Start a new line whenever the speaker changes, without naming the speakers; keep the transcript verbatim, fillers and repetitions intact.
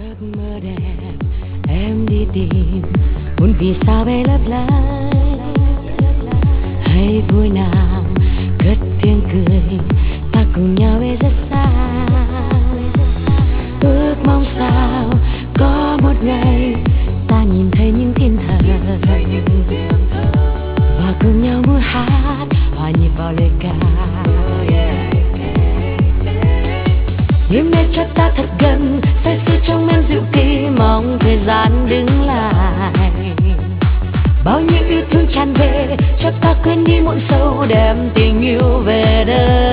giấc mơ đẹp em đi tìm muốn vì sao bay lấp lánh hay vui nào cất tiếng cười ta cùng nhau bay rất xa ước mong sao có một ngày ta nhìn thấy những thiên thần và cùng nhau múa hát hòa nhịp vào lời ca đêm nay cho ta thật gần say sưa trong men rượu kỳ mong thời gian đứng lại bao nhiêu yêu thương tràn về cho ta quên đi muộn sâu đem tình yêu về đây